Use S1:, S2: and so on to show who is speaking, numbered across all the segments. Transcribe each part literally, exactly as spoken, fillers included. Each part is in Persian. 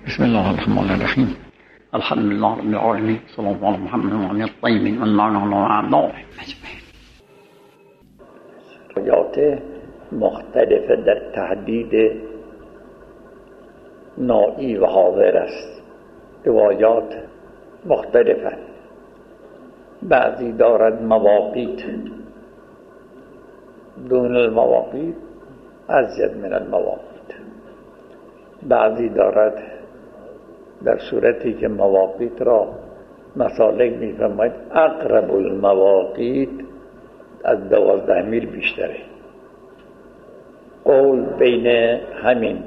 S1: بسم الله الرحمن الرحیم. الحمد لله رب العالمین. صلی الله علی محمد و علی الطیبین و المعنى اعضاء اجمعین. روایات مختلف در تحدید نائی و حاضر است. روایات مختلفه. بعضی دارد مواقیت، دون المواقیت ازید من المواقیت. بعضی دارد در صورتی که مواقیت را مسالک می‌فرماید اقرب المواقیت از دوازده میل بیشتره. قول بین همین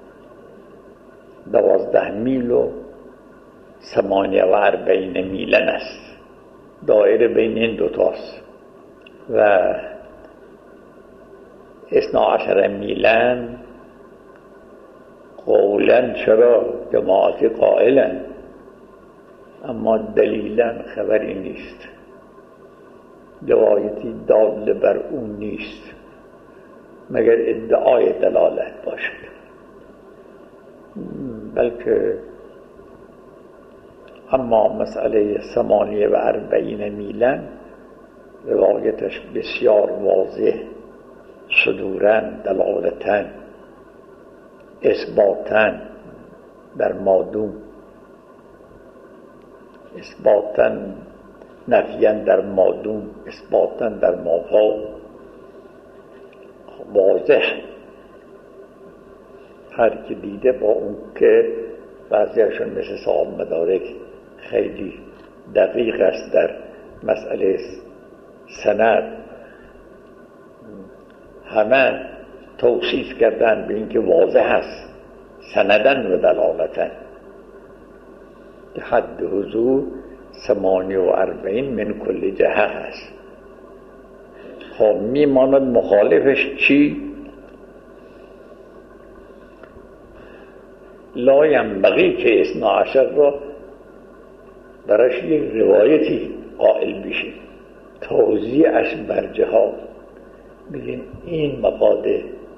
S1: دوازده میل و ثمانیه و اربعین میلن است. دایره بین این دوتاست و اثنا عشر میلن قولا چرا جماعت قائلن، اما دلیلا خبری نیست، روایتی دال بر اون نیست مگر ادعای دلالت باشد. بلکه اما مسئله ثمانیه و اربعین میلن روایتش بسیار واضح، صدورن، دلالتن، اثباتن در مادوم، اثباتن نفیان در مادوم، اثباتن در مافا واضح. هر که دیده با اون که بعضیشون مثل صاحب مدارک خیلی دقیق است در مسئله سند، همه توصیف کردن به اینکه واضح است سندن و دلالتن که حد حضور ثمانیه و اربعین من کل جهه است. خب میماند مخالفش چی؟ لا ینبغی که اثنا عشر را براش یک روایتی قائل بشه، توزیعش بر جهات. بگیم این مقاده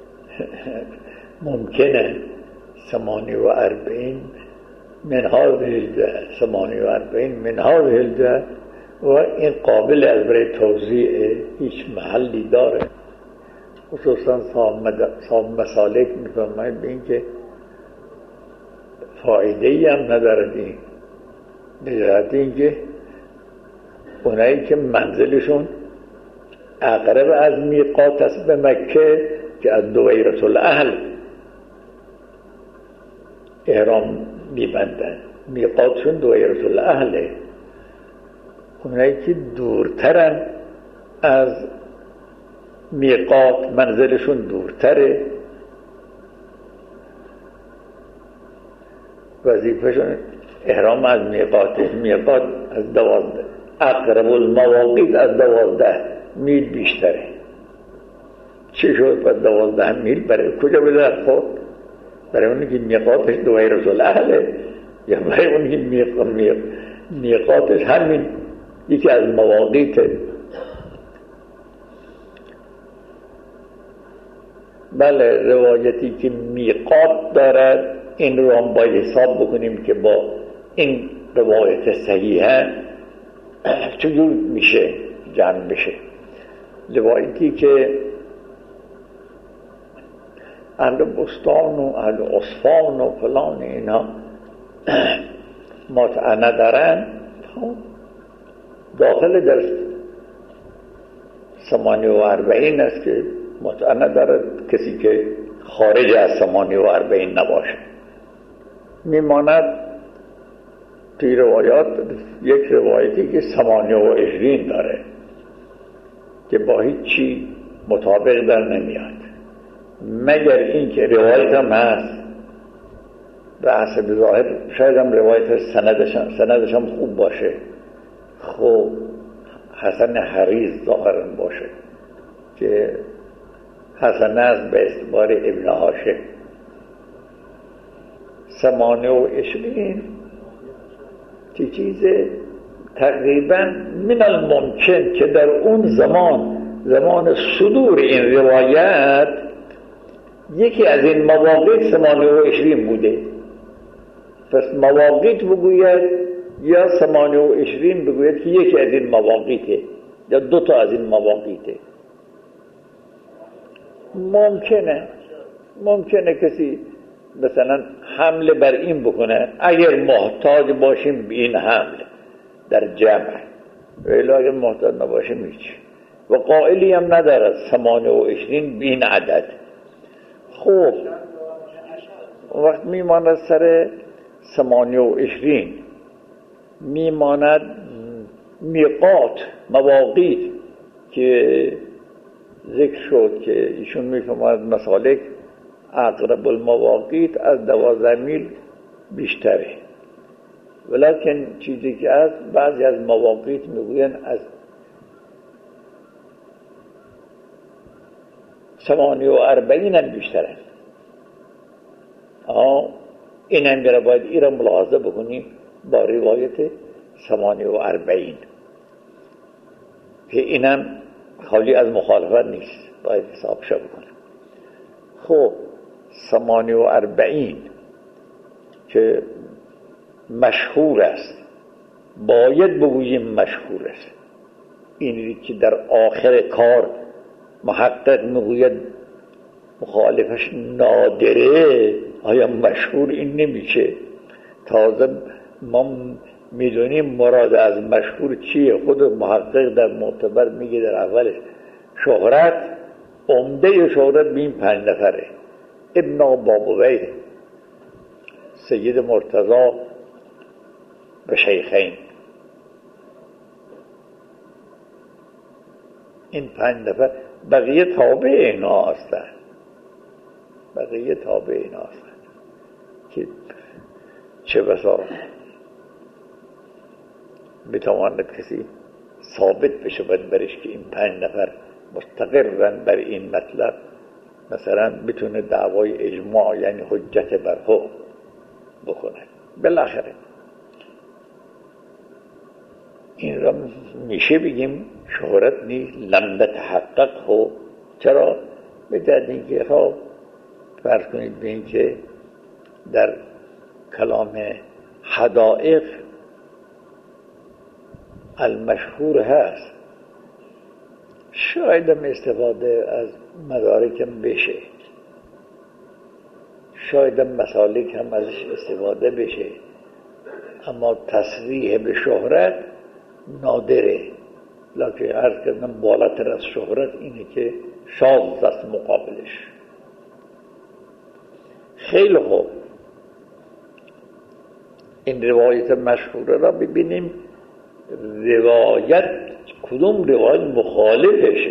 S1: ممکنه ثمانیه و اربعین من هذه الجهه، ثمانیه و اربعین من هذه الجهه، و این قابل از برای توزیع هیچ محلی داره. خصوصا صاحب مسالک میفرماید به این که فایده ای هم ندارد، این بجهت این که اونایی که منزلشون اقرب از میقات است به مکه که از دویرة الاهل احرام میبندن، میقاتشون دویرة الاهله. اونایی که دورترن از میقات، منزلشون دورتره، وظیفهشون احرام از میقات. میقات از دوازده، اقرب المواقیت از دوازده میل بیشتره. چی شد با دوازده میل؟ برای کجا بدر خود؟ برای اونی که میقاتش دویرة الاهله، یا برای اونی که میق... میقاتش همین یکی از مواقیته؟ بله، روایتی که میقات دارد این رو هم باید حساب بکنیم که با این روایت صحیحه چجور میشه جمع بشه. روایتی که اهل بستان و اهل اصفان و فلان اینا مطعنه دارن، داخل در ثمانیه و اربعین است که مطعنه دارد کسی که خارج از ثمانیه و اربعین نباشه. میماند توی روایات یک روایتی که ثمانیه و عشرین داره که با هیچ چی مطابق در نمیاد، مگر این که روایت هم هست به حسب ظاهر، شاید هم روایت سندش هم, سندش هم خوب باشه، خب حسن حریز ظاهرا باشه که حسن است به اعتبار ابن هاشم. ثمانیه و عشرین چی چیزه تقریبا من الممکن که در اون زمان، زمان صدور این روایت، یکی از این مواقع ثمانیه و عشرین بوده. پس مواقیت بگوید یا ثمانیه و عشرین بگوید که یکی از این مواقیته یا دو تا از این مواقیته. ممکنه ممکنه کسی مثلا حمله بر این بکنه اگر محتاج باشیم به این حمله در جمع، ولی اگر محتاج نباشیم هیچ و قائلی هم ندارد ثمانیه و عشرین به این عدد. خوب وقت میماند سر ثمانیه و عشرین میماند میقات مواقیت که ذکر شد که ایشون میفرماید مسالک اقرب المواقیت از دوازده میل بیشتره، ولیکن چیزی که از بعضی از مواقیت میگوین از ثمانیه و اربعین هم بیشتره. آه این هم میره باید این را ملاحظه بکنیم با روایت ثمانیه و اربعین که اینم خالی از مخالفت نیست، باید حساب شو بکنیم. خب ثمانیه و اربعین که مشهور است، باید بگوییم مشهور است، اینی که در آخر کار محقق میگوید مخالفش نادره، آیا مشهور این نمیشه؟ تازه ما میدونیم مراد از مشهور چیه. خود محقق در معتبر میگه در اولش شهرت، عمده شهرت به این پنج نفره: ابن بابویه، سید مرتضی و شیخین. این پنج نفر، بقیه تابع اینا هستند، بقیه تابع اینا هستند که چه بسا بتواند کسی ثابت بشه باید برش که این پنج نفر مستقرن بر این مطلب، مثلا بتونه دعوای اجماع یعنی حجت بر حکم بکنه. بالاخره این را میشه بگیم شهرت نیست، لم نتحقق هو. چرا؟ به دلیل اینکه خب فرض کنید به این که در کلام حدائق المشهور هست، شاید هم استفاده از مدارکم بشه، شاید هم مسالک هم ازش استفاده بشه، اما تصریح به شهرت نادره. لکه عرض کردم بالاتر از شهرت اینه که شاذ است مقابلش. خیلی خوب، این روایت مشهوره را ببینیم. روایت کدوم روایت مخالفشه؟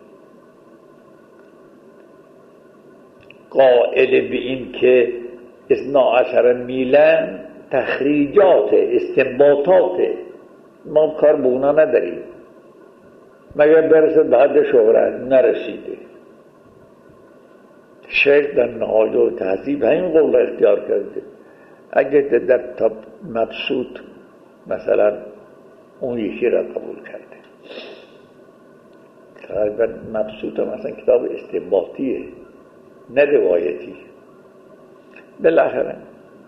S1: قائل به این که اثنا عشر میلن تخریجات استنباطات، ما کار به اونا نداریم مگر برسه به حد شهرت، نرسیده. شیخ در نهایه و تهذیب همین قول اختیار کرده. اگر در تا مبسوط مثلا اون یکی را قبول کرده، تقریبا مبسوط هم مثلا کتاب استنباطیه نه روایتی. بالاخره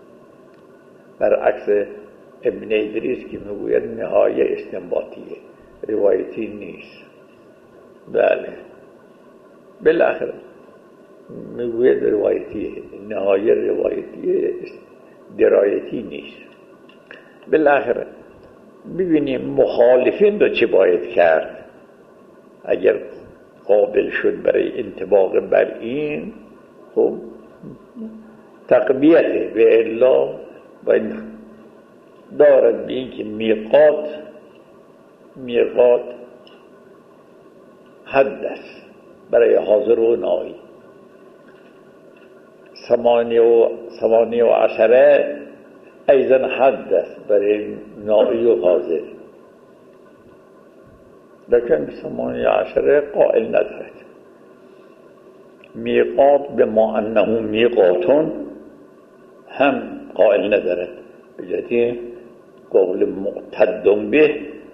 S1: برعکس ابن ادریس که میگوید نهایه استنباطیه روایتی نیست. بله بالاخره میگوید روایتیه، نهایه روایتیه، درایتی نیست. بالاخره ببینیم مخالفین رو چه باید کرد. اگر قابل شد برای انطباق بر این، خب تقویته، و الا باید دارد به این که میقات میقات حد است برای حاضر و نایی. ثمانیه و ثمانیه و عشره ایضا حد است برای نایی و حاضر، لیکن ثمانیه عشره قائل ندارد. میقات به ما انه میقاتون هم قائل ندارد، بجدی قول معتد به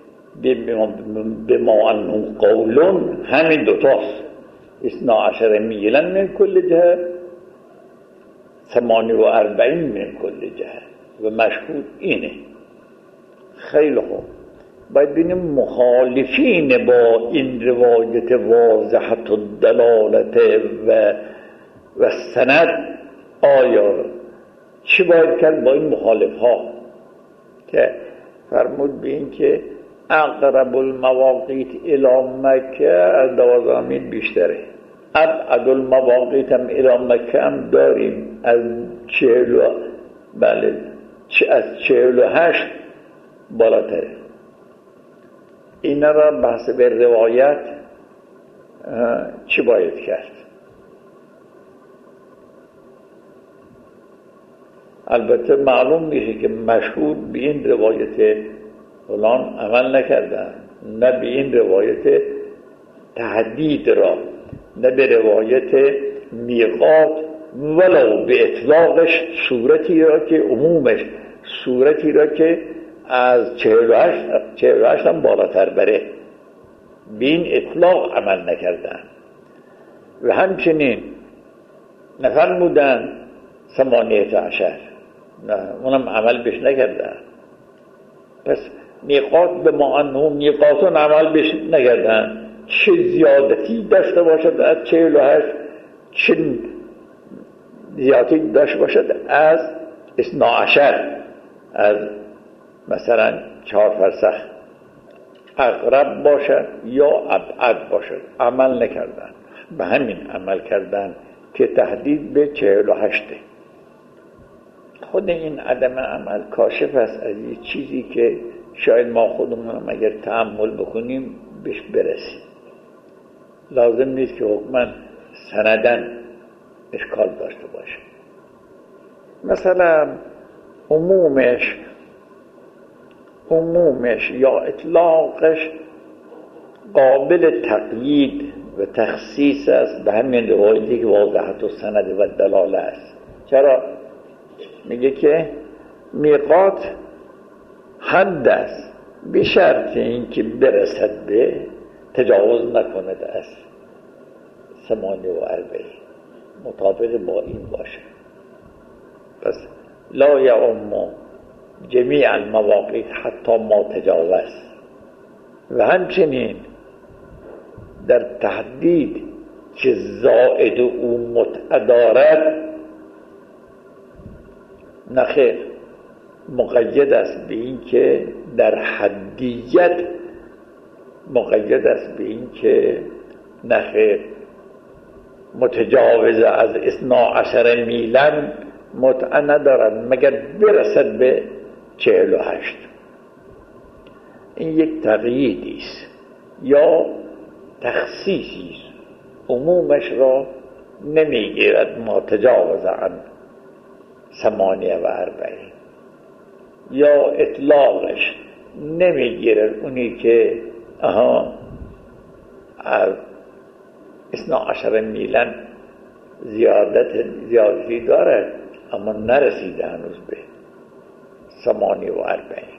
S1: به ما انه قولون همین دوتاست. اثنا عشر میلا من کل جهه، ثمانیه و اربعین من کل جهه، و مشهور اینه. خیلی خوب، باید ببینیم مخالفین با این روایت واضحت و دلالت و و سند آیا چی باید کرد با این مخالف ها که فرمود به این که اقرب المواقیت الی مکه از دوازده میل بیشتره، ابعد المواقیت هم الی مکه هم داریم از چهل و بله از چهل و هشت بالاتره. اینا را بحث به روایت چی باید کرد؟ البته معلوم میشه که مشهور به این روایت فلان عمل نکردن، نه به این روایت تهدید را، نه به روایت میقات ولو به اطلاقش صورتی را که عمومش صورتی را که از چهل و هشت هم بالاتر بره به این اطلاق عمل نکردن. و همچنین نفرمودن ثمانیت عشر، نه اونم عمل بش نکردن. پس میقات به ما انه میقاتون عمل بش نکردن، چه زیادتی داشته باشد از چهل و هشت، چه زیادتی داشته باشد از اثنا عشر، از مثلا چهار فرسخ اقرب باشد یا ابعد باشد، عمل نکردن. به همین عمل کردن که تهدید به چهل و هشته. خود این عدم عمل کاشف است از یه چیزی که شاید ما خودمون اگر تأمل بکنیم بهش برسیم. لازم نیست که حکما سندن اشکال داشته باشه. مثلا عمومش عمومش یا اطلاقش قابل تقیید و تخصیص است به همین روایتی که واضحت و سند و دلاله است. چرا؟ میگه که میقات حد است به شرط اینکه برسد به تجاوز نکند از ثمانیه و اربعین، مطابق با این باشه. پس لا یعم جمیع المواقیت حتی ما تجاوز. و همچنین در تحدید که زائد او متع دارد نخیر، مقید است به این که در حدیت مقید است به این که نخیر متجاوز از اثنا عشر میلن متع ندارد مگر برسد به چهل و هشت. این یک تقییدی است یا تخصیصی است، عمومش را نمیگیرد ما تجاوز عن ثمانیه و اربعین، یا اطلاقش نمیگیرد اونی که آها از اثنا عشر میلن زیادت زیادتی دارد اما نرسیده هنوز به ثمانیه و اربعین.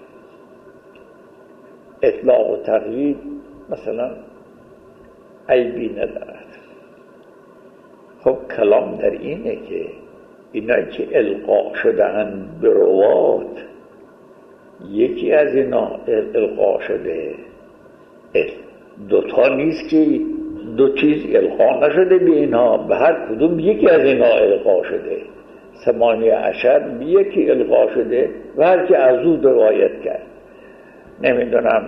S1: اطلاق و تقیید مثلا عیبی ندارد. خب کلام در اینه که اینا که القا شده‌اند به روات، یکی از اینا القا شده، دوتا نیست که دو چیز القا نشده به اینها، به هر کدوم یکی از اینا القا شده. ثمانیه عشر به یکی القا شده و هر که از او روایت کرد. نمیدونم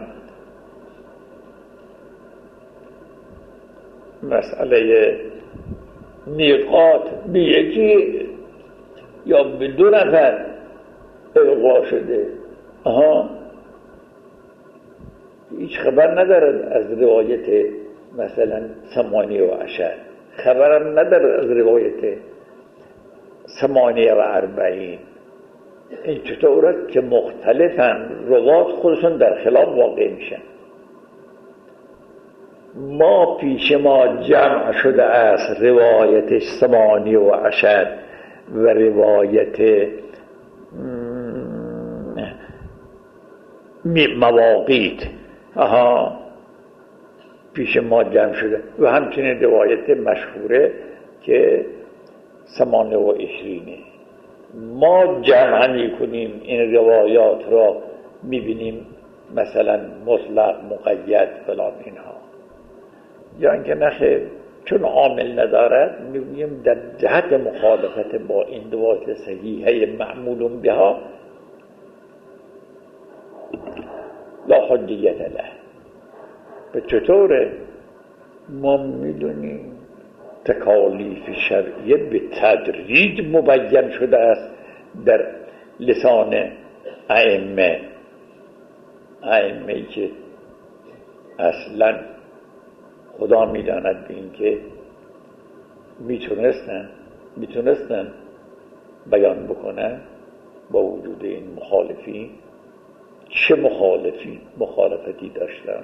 S1: مسئله میقات به یکی یا به دو نفر القا شده، آها هیچ خبر ندارد از روایت مثلا ثمانیه و عشر، خبرم ندارد از روایت ثمانیه و اربعین. این چطور است که مختلفن، روات خودشون در خلاف واقع میشن. ما پیش ما جمع شده است روایت ثمانیه و عشر و روایت مواقیت، آها پیش ما جمع شده. و همچنین روایت مشهوره که ثمانیه و عشرینه، ما جمع کنیم این روایات را میبینیم مثلا مطلق مقید فلان اینها، یا اینکه نخیر چون عامل ندارد میگوییم در جهت مخالفت با این روایات صحیحه معمول بها لا حجیت له. به چطوره؟ ما میدونیم تکالیف شرعیه به تدریج مبین شده است در لسان ائمه، ائمه‌ای که اصلا خدا میداند به این که میتونستن میتونستن بیان بکنن با وجود این مخالفین چه مخالفی مخالفتی داشتن.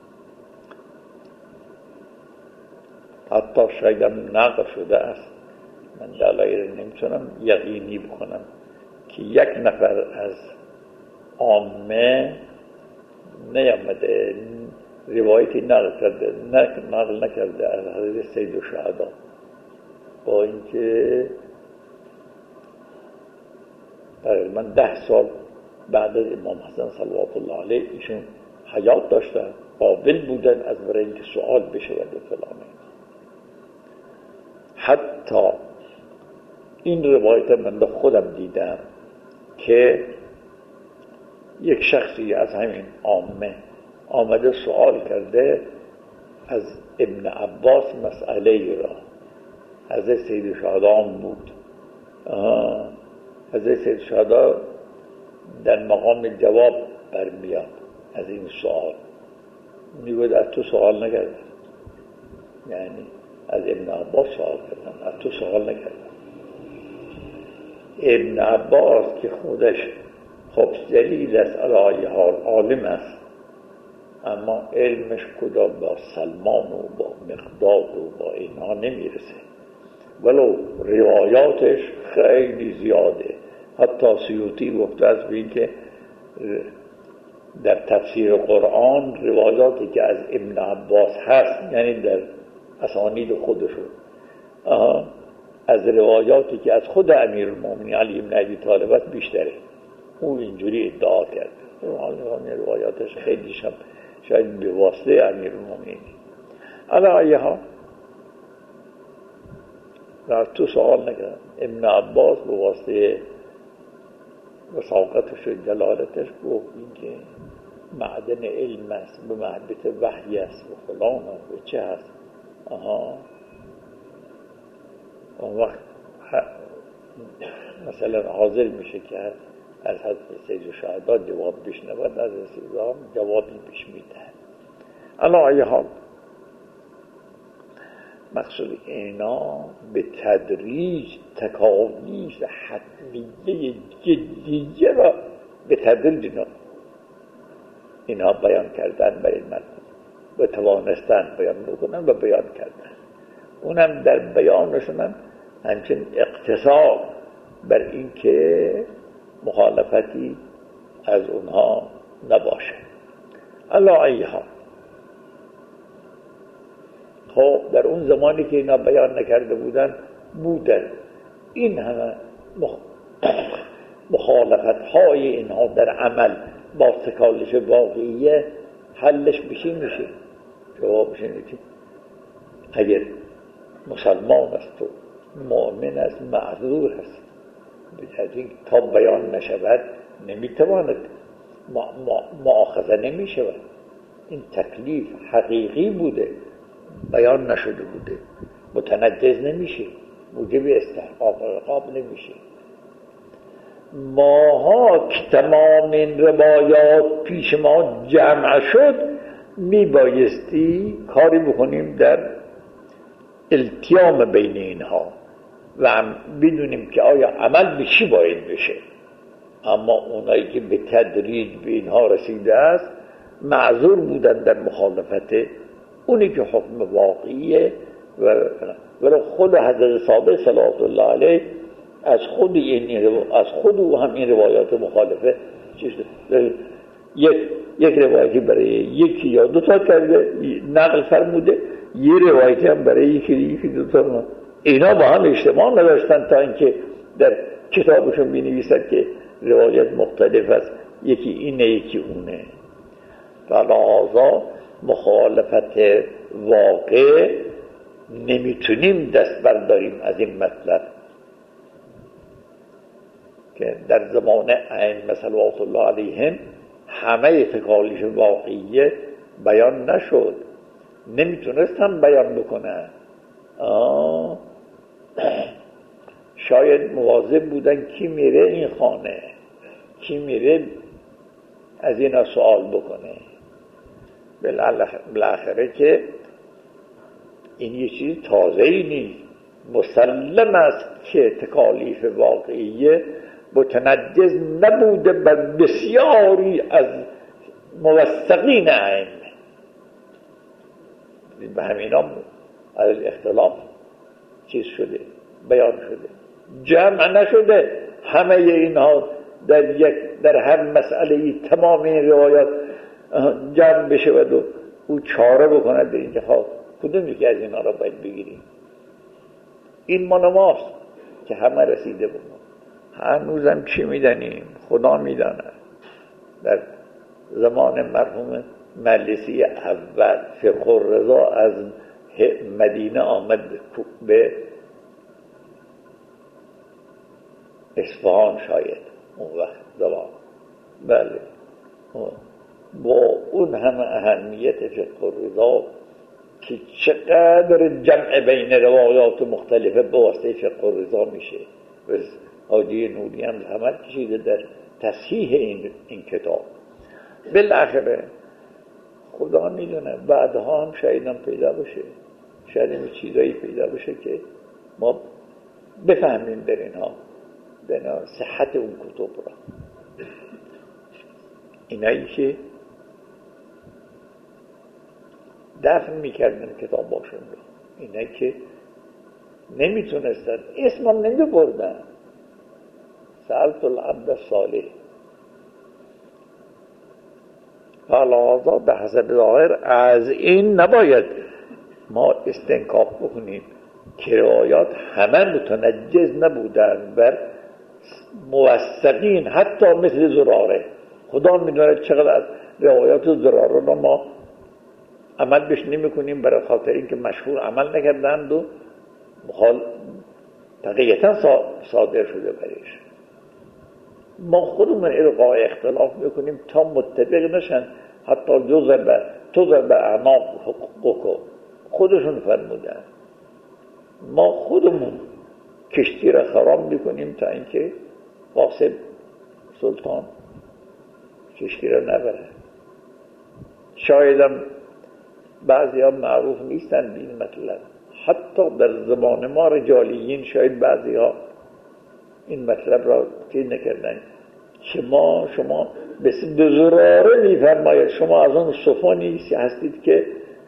S1: حتی شاید نقل شده است، من دلایل نمیتونم یقینی بکنم، که یک نفر از عامه نیامده روایتی نقل کرده نقل نکرده از حضرت سید الشهدا، با اینکه تقریبا ده سال بعد از امام حسن صلوات الله علیه ایشون حیات داشتن، قابل بودن از برای اینکه سوال بشه و فلانه. حتی این روایت من خودم دیدم که یک شخصی از همین عامه آمده سوال کرده از ابن عباس مسئله را، حضرت سید شهدا بود. حضرت سید شهدا در مقام جواب برمیاد از این سوال، میگوید از تو سوال نکردم، یعنی از ابن عباس سوال کردم، از تو سوال نکردم. ابن عباس که خودش خب جلیل است، علی حال عالم است، اما علمش کدا با سلمان و با مقداد و با اینها نمیرسه، ولو روایاتش خیلی زیاده. حتی سیوطی گفته است به این که در تفسیر قرآن روایاتی که از ابن عباس هست، یعنی در اسانید خودشون، از روایاتی که از خود امیرالمومنین علی بن ابی طالب بیشتره. او اینجوری ادعا کرد، روایاتش خیلی شب شاید به واسطه امیرالمومنین. علی ها را تو سوال نکردم، ابن عباس به واسطه وساقتش و جلالتش گفت این که معدن علم است، به محبت وحی است و فلان و چه هست. آها اون وقت مثلا حاضر میشه که از حضرت سید الشهدا جواب بشنود، از سیدان جوابی پیش میده. علی حال مقصود اینا به تدریج تکالیف حتمیه جدیه را به تدریج اینا, اینا بیان کردن برای مردم و توانستن بیان بکنن و بیان کردن. اونم در بیانشون همچنین اقتصار بر این که مخالفتی از اونها نباشه. علی حال خب در اون زمانی که اینا بیان نکرده بودن بودن این همه مخالفت های اینها در عمل با تکالیف واقعیه حلش بشی میشه. جوابش اینه که اگر مسلمان است و مؤمن است معذور است، بجهدی تا بیان نشود نمیتواند مؤاخذه نمیشود. این تکلیف حقیقی بوده، بیان نشده بوده، متنجز نمیشه، موجب استحقاق و عقاب نمیشه. ماها که تمام این روایات پیش ما جمع شد میبایستی کاری بکنیم در التیام بین اینها و بدونیم که آیا عمل به چی باید بشه. اما اونایی که به تدریج به اینها رسیده است معذور بودن در مخالفت اونی که حکم واقعیه. و ولی خود حضرت صادق صلوات الله علیه از خود این از خود و هم این روایات مخالفه یک یک روایتی برای یکی یا دو تا کرده نقل فرموده، یه روایتی هم برای یکی یکی دو تا. اینا با هم اجتماع نداشتن تا اینکه در کتابشون بنویسد که روایت مختلف است، یکی اینه یکی اونه. فلذا مخالفت واقع نمیتونیم دست برداریم از این مطلب که در زمان ائمه صلوات الله علیهم همه تکالیف واقعیه بیان نشد، نمیتونستن بیان بکنن. آه. شاید مواظب بودن کی میره این خانه، کی میره از اینا سوال بکنه. بالاخره که این یه چیز تازه‌ای نیست، مسلم است که تکالیف واقعیه متنجز نبوده بر بسیاری از موثقین ائمه. به همینا از اختلاف چیز شده، بیان شده، جمع نشده همه اینها در یک در هر مسئله تمام این روایات جمع بشه و او چاره بکند به اینکه خب کدوم یکی از اینا را باید بگیریم. این مال ماست که همه رسیده بود. هنوزم چی میدانیم خدا میداند. در زمان مرحوم مجلسی اول فقه الرضا از مدینه آمد به اصفهان، شاید اون وقت زمان، بله، با اون همه اهمیت فقه الرضا که چقدر جمع بین روایات مختلفه به واسطه فقه الرضا میشه. حاجی نوری هم زحمت کشیده در تصحیح این, این کتاب. بالاخره خدا میدونه بعدها هم شاید هم پیدا بشه، شاید این چیزایی پیدا بشه که ما بفهمیم در اینها در صحت اون کتب را. اینایی که دفن میکردن کتاب باشون را، اینایی که نمیتونستن اسم هم نمی بردن. سألت العبد الصالح. فلذا به حسب ظاهر از این نباید ما استنکاف بکنیم که روایات همه متنجز نبودن بر موثقین، حتی مثل زراره. خدا میدونه چقدر از روایات زراره رو ما عمل بش نمی کنیم برای خاطر اینکه مشهور عمل نکردند و مخال تقییتا صادر شده برش. ما خودمون القای اختلاف میکنیم تا متفق نشن، حتی جزء به توزر به اعناق حقوق خودشون فرمودن. ما خودمون کشتی را خراب میکنیم تا اینکه قاسم سلطان کشتی را نبره. شایدم بعضی ها معروف نیستن به این مطلب، حتی در زمان ما رجالیین شاید بعضی ها این مطلب را چیز نکردن که ما شما بس دو زراره میفرماید شما از اون صفانی هستید که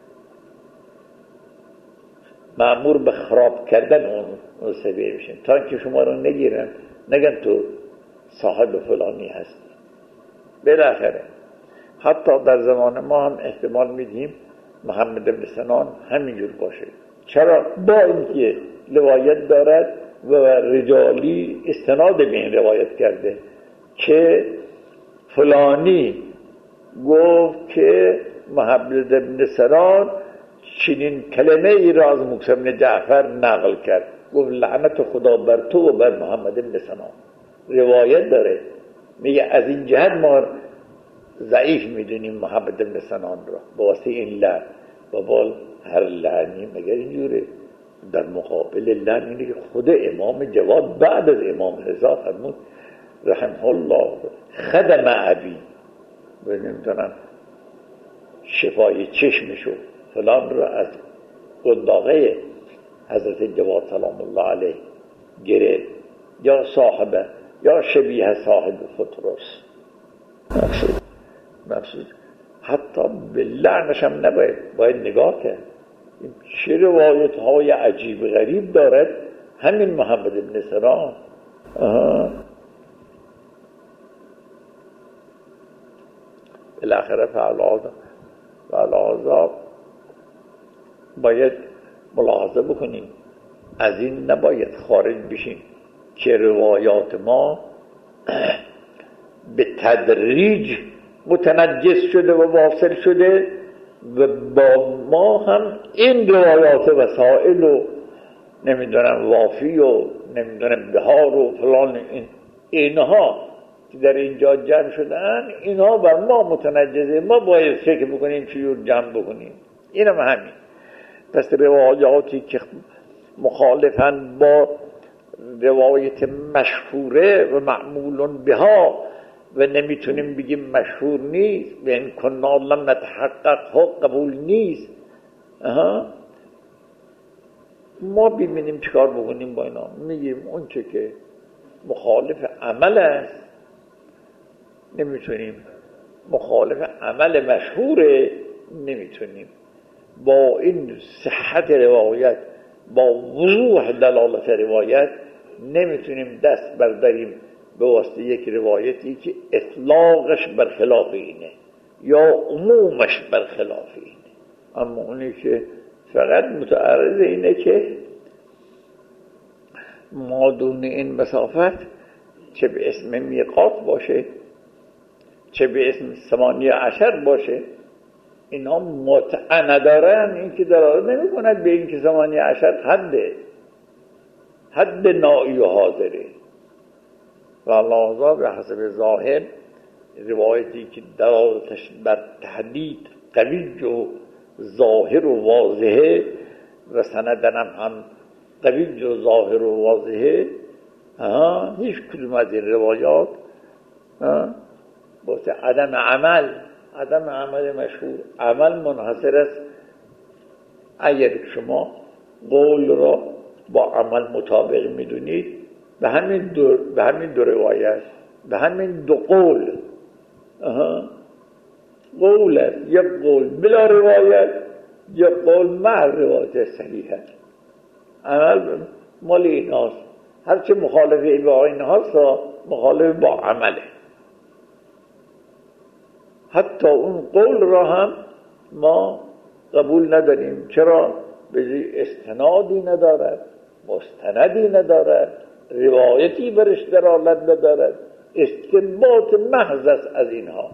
S1: مأمور به خراب کردن اون سبیل میشین تا اینکه شما رو نگیرن نگن تو صاحب فلانی هستی. بالاخره حتی در زمان ما هم احتمال میدیم محمد بن سنان همینجور باشه. چرا؟ با اینکه روایت دارد و رجالی استناد به این روایت کرده که فلانی گفت که محمد بن سنان چنین کلمه ای را از موسی بن جعفر نقل کرد، گفت لعنت خدا بر تو و بر محمد بن سنان. روایت داره، میگه از این جهت ما ضعیف میدونیم محمد بن سنان را با واسطه این لعن. و بال هر لعنی مگر اینجوره؟ در مقابل لعن اینه که خود امام جواد بعد از امام رضا فرمود رحمه الله خدم ابی و نمیدونم شفای چشمشو فلان را از قنداقه حضرت جواد سلام الله علیه گرفت، یا صاحبه یا شبیه صاحب فطرس. مقصود مقصود حتی به لعنش هم نباید باید نگاه کرد. چه روایت های عجیب غریب دارد همین محمد بن سنان. بالاخره فعلاضا فعلاضا باید ملاحظه بکنیم، از این نباید خارج بشیم که روایات ما به تدریج متنجس شده و واصل شده و با ما هم این روایات وسائل و نمیدونم وافی و نمیدونم بهار و فلان این اینها که در اینجا جمع شدن اینها بر ما متنجزه، ما باید فکر بکنیم چجور جمع بکنیم. این هم همین. پس روایاتی که مخالفن با روایت مشهوره و معمول بها و نمیتونیم بگیم مشهور نیست و این کنا لم نتحقق ها قبول نیست، اها ما ببینیم چیکار بکنیم با اینا. میگیم اون چه که مخالف عمل است نمیتونیم، مخالف عمل مشهوره نمیتونیم، با این صحت روایت با وضوح دلالت روایت نمیتونیم دست برداریم به واسطه یک روایتی که اطلاقش برخلاف اینه یا عمومش برخلاف اینه. اما اونی که فقط متعرض اینه که مادون این مسافت چه به اسم میقات باشه چه به اسم ثمانیه عشر باشه، اینا متع ندارن. این که دلالت نمی کند به این که ثمانیه عشر حده حد نائی و حاضره و لحظا به حسب ظاهر روایتی که دلالتش بر تحدید قوی و ظاهر و واضحه و سندنم هم قوی و ظاهر و واضحه، هیچ کدوم از این روایات با عدم عمل عدم عمل مشهور. عمل منحصر است اگر شما قول را با عمل مطابق میدونید به همین دو به همین دو روایت به همین دو قول اها قول است، یک قول بلا روایت یک قول مع روایت صحیح است. عمل مال ایناست، هرچه مخالف با اینهاست مخالف با عمله. حتی اون قول را هم ما قبول نداریم. چرا؟ به استنادی ندارد، مستندی ندارد، روایتی برش دلالت ندارد، استنباط محض است از اینها.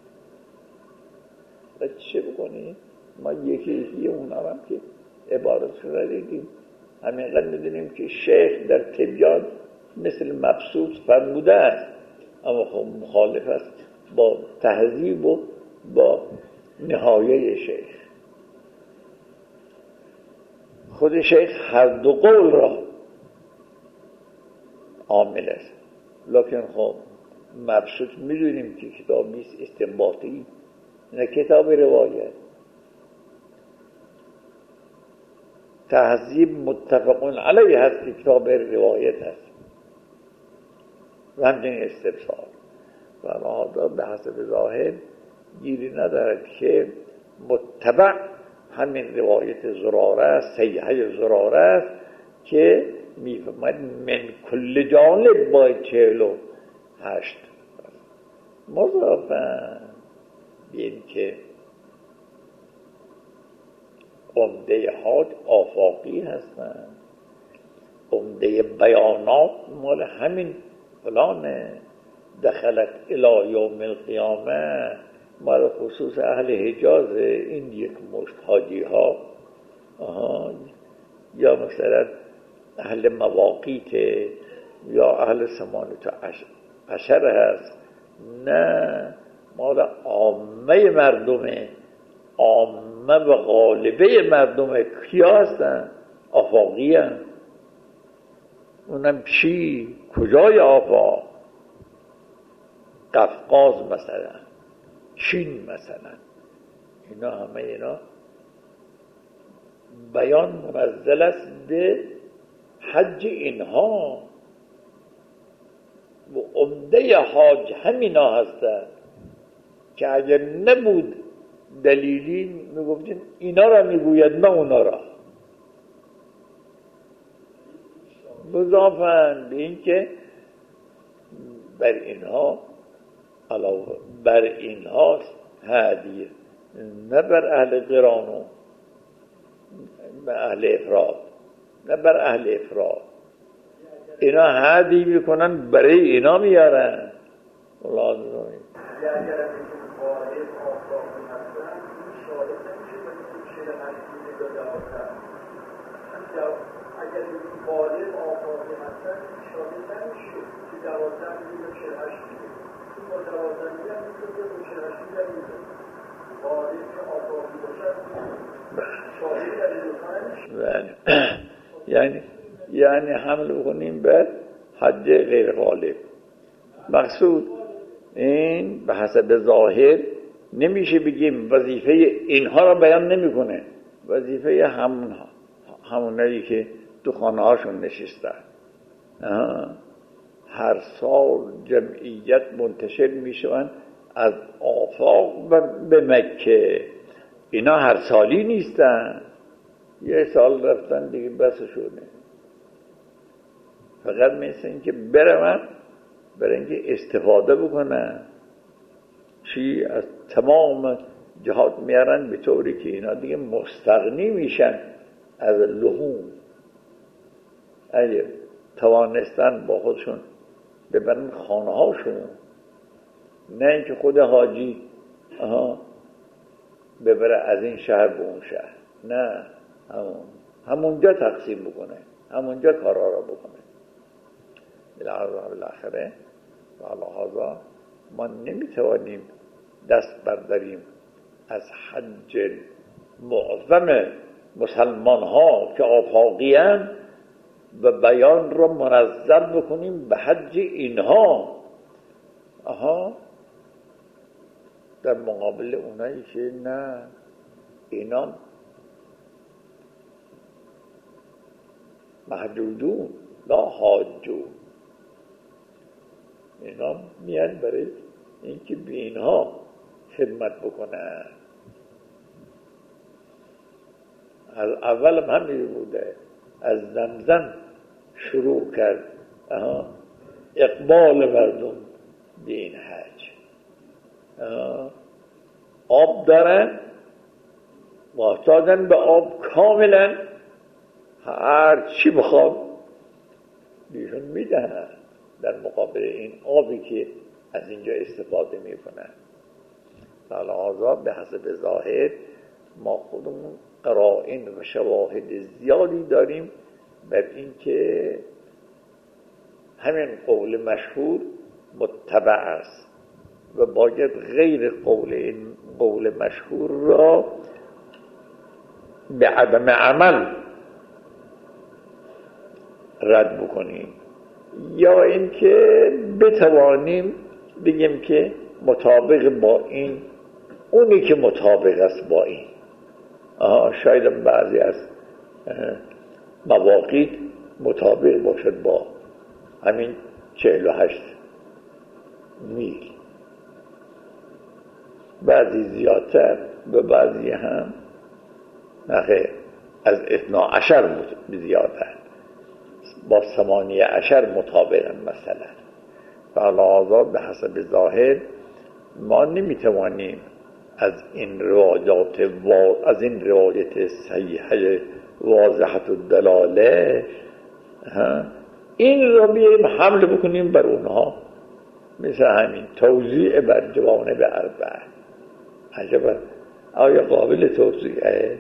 S1: و چه بکنیم؟ ما یکی یکی اونا هم که عبارت را دیدیم، همینقدر میدونیم که شیخ در تبیان مثل مبسوط فرموده است، اما خب مخالف است با تهذیب و با نهایه شیخ. خود شیخ هر دو قول را عامل است، لکن خب مبسوط میدونیم که کتابی است استنباطی، نه کتاب روایت. تهذیب متفق علیه هست که کتاب روایت هست و همچنین استبصار و لحاظا به حسب ظاهر گیری ندارد که متبع همین روایت زراره است، صحیحه زراره است که میفهمد من کل جانب باید چهل و هشت مضافن بین که عمده حاج آفاقی هستن، عمده بیانات مال همین فلانه، دخلت الی یوم القیامه مال خصوص اهل حجاز، این یک مشت حاجی ها یا مثلا اهل مواقیت یا اهل ثمانیه عشر هست، نه مال عامه مردمه، عامه و غالبه مردمه. کیا هستن؟ آفاقی هستن. اونم چی؟ کجای آفاق؟ قفقاز مثلا، چین مثلا، اینا همه اینا بیان منزل است به حج اینها و عمده حاج همینا هستند که اگر نبود دلیلی میگفتین اینا را میگوید نه اونا را، مضافن به این که بر اینها علاوه بر اینها هدیه، نه بر اهل قران و به اهل افراد، نه بر اهل افراد. اینا حدی میکنن برای اینا میارن لازم یعنی یعنی حمل بکنیم به حد غیر غالب. مقصود این به حسب ظاهر نمیشه بگیم وظیفه اینها را بیان نمیکنه، وظیفه همون همونایی که تو خانه هاشون نشستن. هر سال جمعیت منتشر میشوند از آفاق به مکه. اینا هر سالی نیستن، یه سال رفتن دیگه بس شده. فقط مثل این که برن برای اینکه استفاده بکنن چی از تمام جهات میارن به طوری که اینا دیگه مستغنی میشن از لحوم. اگه توانستن با خودشون ببرن خانه هاشون، نه اینکه خود حاجی آها ببره از این شهر به اون شهر، نه همون همونجا تقسیم بکنه، همونجا کارا را بکنه. بالاخره و لحاظا ما نمیتوانیم دست برداریم از حج معظم مسلمان ها که آفاقی هستند و بیان را منظم بکنیم به حج اینها. آها در مقابل اونایی که نه، اینا محدودون لا حاجون، اینا میان برای اینکه به اینها خدمت بکنن. از اول هم همین بوده، از زمزم شروع کرد آها اقبال مردم به این حج. آب دارن، محتاجن به آب کاملا، هر چی بخواد بیشون میدن در مقابل این آبی که از اینجا استفاده میکنن. لحاظا به حسب ظاهر ما خودمون قرائن و شواهد زیادی داریم بر این که همین قول مشهور متبع است و باید غیر قول این قول مشهور را به عدم عمل رد بکنیم، یا اینکه بتوانیم بگیم که مطابق با این اونی که مطابق است با این. آها شاید بعضی از مواقیت مطابق باشد با همین چهل و هشت میل، بعضی زیادتر و بعضی هم نخیر از اثنا عشر زیادتر با ثمانیه عشر مطابقن مثلا. فعلا به حسب ظاهر ما نمیتوانیم از این روایات از این روایت صحیحه واضحت الدلاله این را بیاییم حمل بکنیم بر اونها، مثل همین توزیع بر جوانب اربعه. عجبا آیا قابل توزیعه؟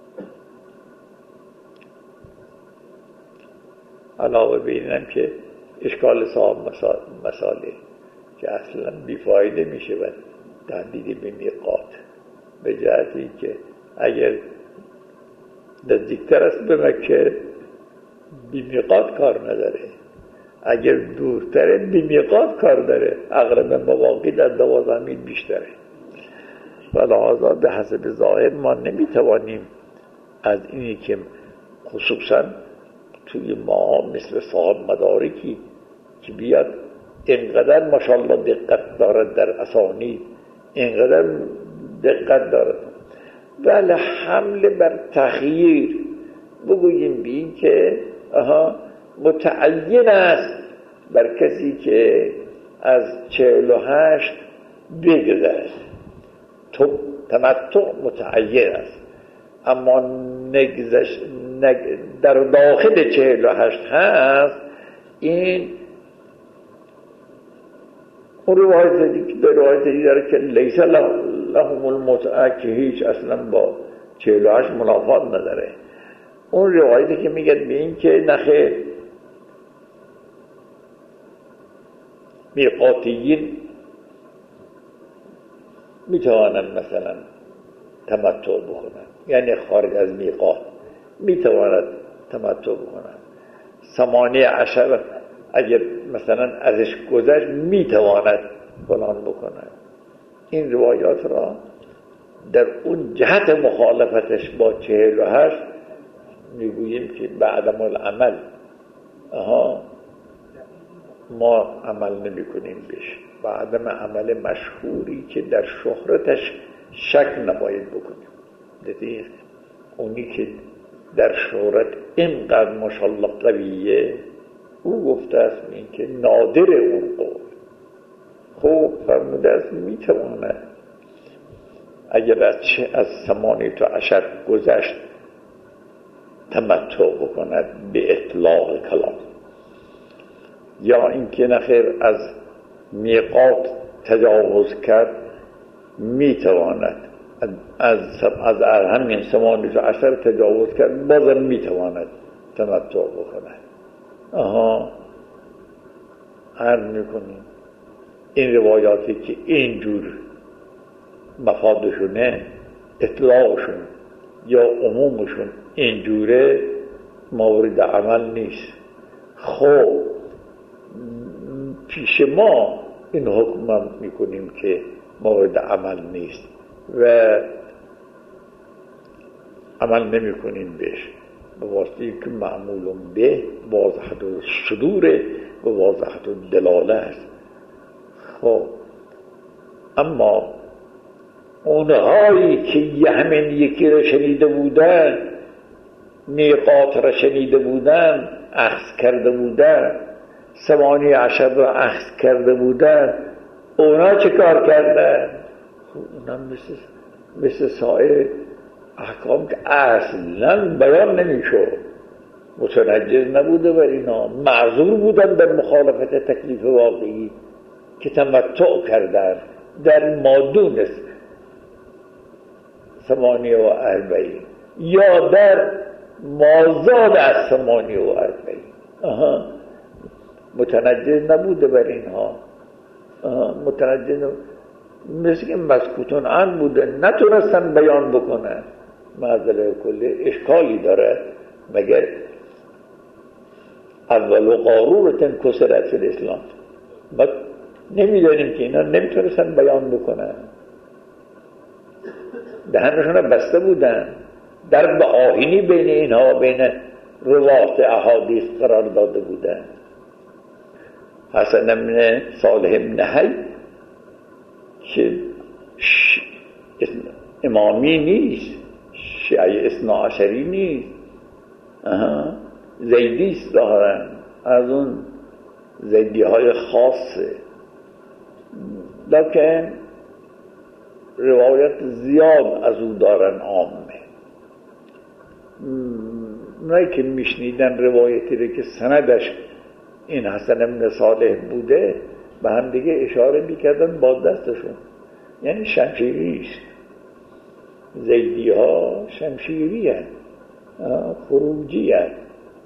S1: علاوه بینم که اشکال صاحب مساله که اصلا بیفایده میشه و تهدید به میقات، به جهتی که اگر نزدیکتر است به مکه بی میقات کار نداره، اگر دورتره بی میقات کار داره، اغلب مواقع در دوازده میل بیشتره. و لحاظا به حسب ظاهر ما نمیتوانیم از اینی که خصوصا توی ما مثل صاحب مدارکی که بیاد اینقدر ماشاءالله دقت دارد در اسانید، اینقدر دقت دارد، ولی حمله بر تخییر بگوییم بین که آها متعین است بر کسی که از چهل و هشت بگذرد. تو تمتع متعین است، اما نگذش نگ در داخل چهل و هشت هست، این اون روایت دیگه به روایت دیگه داره که لیس لهم المتعه که هیچ اصلا با چهل و هشت منافات نداره. اون روایتی که میگه به این که نخیر میقاتیین میتوانن مثلا تمتع بکنن، یعنی خارج از میقات میتواند تمتع بکنن. ثمانیه عشر اگر مثلا ازش گذشت میتواند فلان بکنن. این روایات را در اون جهت مخالفتش با چهل و هشت میگوییم که بعدم العمل آها ما عمل نمی کنیم بهش، بعدم عمل مشهوری که در شهرتش شک نباید بکنیم. دیدید اونی که در شهرت اینقدر ماشاءالله قویه، او گفته است این که نادر اون قول خوب فرموده است میتواند اگر از چه از ثمانی تا عشر گذشت تمتع بکند به اطلاق کلام، یا اینکه نخیر از میقات تجاوز کرد میتواند از از همین ثمانی تا عشر تجاوز کرد بازم میتواند تمتع بکند. آها عرض میکنیم این روایاتی که اینجور مفادشونه اطلاقشون یا عمومشون اینجوره مورد عمل نیست. خب پیش ما این حکم میکنیم که مورد عمل نیست و عمل نمی کنیم بهش به واسطه که معمول به واضحت صدور و واضحت دلاله است. خب اما اونهایی که یه همین یکی را شنیده بودن، میقات را شنیده بودن، اخذ کرده بودن، ثمانی عشر را اخذ کرده بودن، اونا چه کار کردن؟ خب اونا مثل, مثل سایر احکام که اصلا بیان نمیشد، متنجز نبوده بر اینا، معذور بودن در مخالفت تکلیف واقعی که تمتع کردن در مادون ثمانی و اربعین یا در مازاد از ثمانی و اربعین. آها متنجز نبوده بر اینها، متنجز نبوده. مثل که مسکوتون عن بوده، نتونستن بیان بکنن. معذره کلی اشکالی داره مگر اول قارورتن کسرت فی الاسلام. ما نمیدانیم که اینا نمیتونستن بیان بکنن، دهنشون بسته بودن، در به آهینی بین اینها و بین روات احادیث قرار داده بودن. حسن بن صالح بن حی که امامی نیست، شیعه اثنا عشری نیست، زیدی است ظاهراً، از اون زیدی های خاصه، لیکن روایت زیاد از او دارن عامه. اونایی که میشنیدن روایتی رو که سندش این حسن بن صالح بوده به هم دیگه اشاره میکردن با دستشون، یعنی شمشیری است. زیدی ها شمشیری هست، خروجی هست،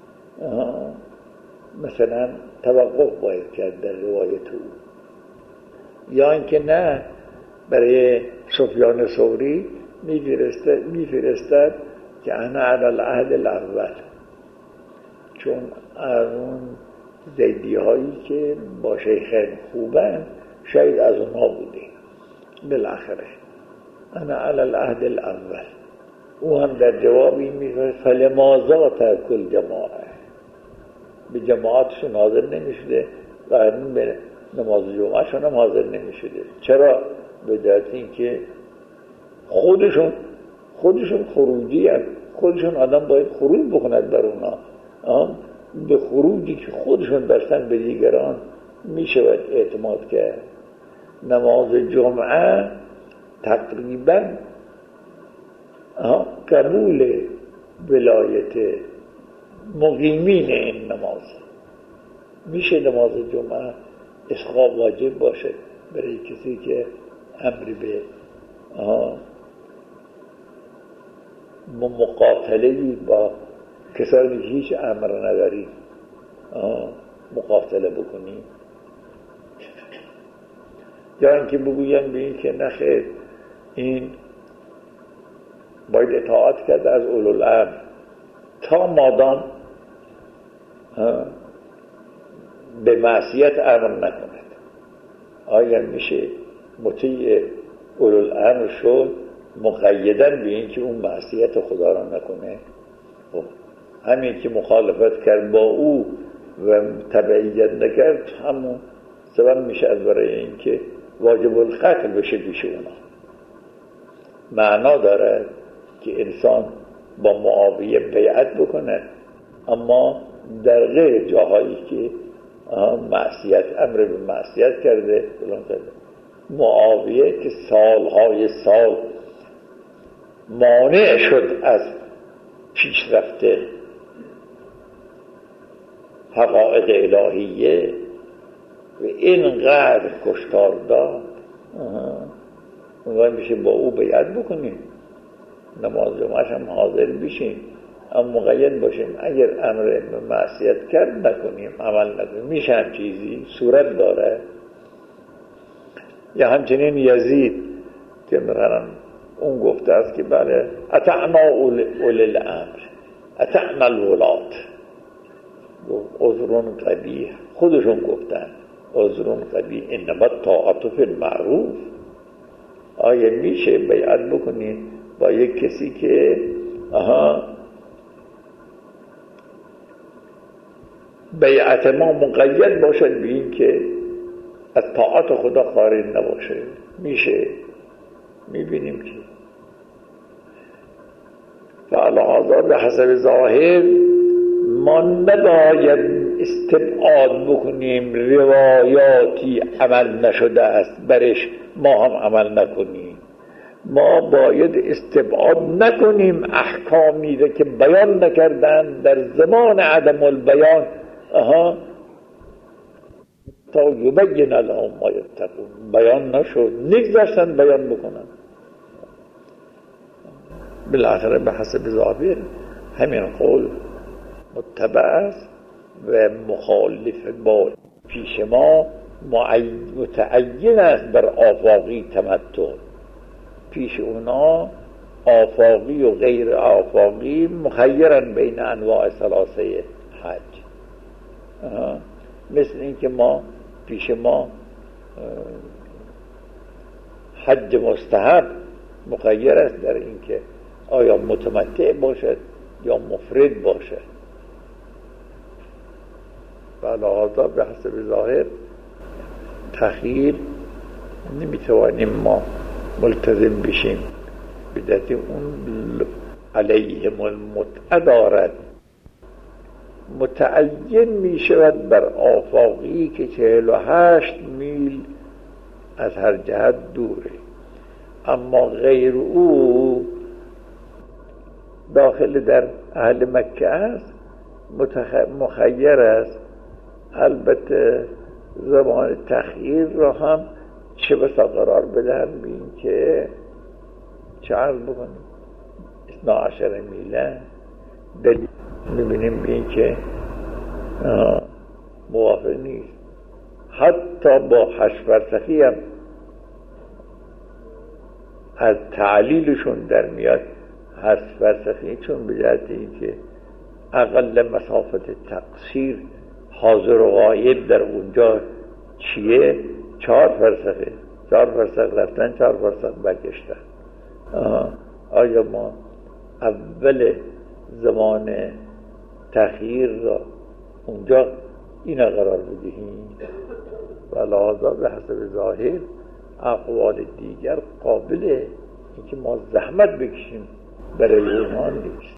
S1: مثلا توقف باید کرد در روایت او. یا اینکه نه برای سفیان ثوری میفرستد میفرستد که انا علی العهد الاول، چون از اون زیدی هایی که با شیخین خوبن شاید از اونها بوده. بالاخره انا علی العهد الاول. او هم در جوابی میگه فلماذا تأکل جماعه، به جماعتشون حاضر نمیشده و به نماز جمعهشون هم حاضر نمیشده. چرا؟ به دلیل اینکه خودشون خودشون خروجی هست، خودشون آدم باید خروج بکند بر اونا. به خروجی که خودشون داشتن به دیگران میشود اعتماد کرد. نماز جمعه تقریبا قبول ولایت مقیمین این نماز، میشه نماز جمعه اسقاط واجب باشه برای کسی که امری به مقاتله با کسانی که هیچ امر نداری مقاتله بکنی، یا اینکه بگویم به این که نخیر این باید اطاعت کرد از اولوالامر تا مادام به معصیت امر نکند. آیا میشه مطیع اولوالامر شد مقیداً به این که اون معصیت خدا را نکنه؟ خب همین که مخالفت کرد با او و تبعیت نکرد همون سبب میشه از برای این که واجب القتل بشه پیش اونا. معنا داره که انسان با معاویه بیعت بکنه، اما در غیر جاهایی که معصیت امر به معصیت کرده فلان کرده. معاویه که سالهای سال مانع شد از پیشرفت حقایق الهیه و اینقدر کشتار داد، اونگاه میشه با او بیعت بکنیم، نماز جمعهش هم حاضر بشیم، اما مقید باشیم اگر امر به معصیت کرد نکنیم، عمل نکنیم. میشه هم چیزی صورت داره. یا همچنین یزید که مثلا اون گفته است که بله اطعنا اولی الامر اطعنا الولات، عذرون قبیح، خودشون گفتن عذرون قبیح انما الطاعة فی المعروف. آیا میشه بیعت بکنی با یک کسی که آها بیعت ما مقید باشد به این که از طاعت خدا خارج نباشه؟ میشه. میبینیم که فعلا به حسب ظاهر ما نباید استبعاد بکنیم روایاتی عمل نشده است برش ما هم عمل نکنیم. ما باید استبعاد نکنیم احکامی را که بیان نکردن در زمان عدم البیان اها تا یبین لهم ما یتقون، بیان نشد نگذاشتن بیان بکنن. بالاخره به حسب ظاهر همین قول متبع است و مخالف با پیش ما متعین است بر آفاقی تمتع. پیش اونا آفاقی و غیر آفاقی مخیرن بین انواع ثلاثه حج. مثل این که ما پیش ما حج مستحب مخیر است در این که آیا متمتع باشد یا مفرد باشد. بلحاظا به حسب ظاهر تخییر نمیتوانیم ما ملتزم بشیم، بدت اون علیهم المتعه دارد، متعین می شود بر آفاقی که چهل و هشت میل از هر جهت دوره، اما غیر او داخل در اهل مکه است مخیر است. البته زمان تخییر را هم چه بسا قرار بدن بین که چه عرض بکنیم اثنا عشر میله دلیل میبینیم بین که موافق نیست. حتی با هشت فرسخی هم از تعلیلشون در میاد هشت فرسخی، چون به جهت این که اقل مسافت تقصیر حاضر و غایب در اونجا چیه؟ چهار فرسخه، چهار فرسخ رفتن، چهار فرسخ برگشتن. آیا ما اول زمان تخییر را اونجا اینا قرار بدهیم؟ و لحاظا به حسب ظاهر اقوال دیگر قابله اینکه ما زحمت بکشیم برای اونها نیست.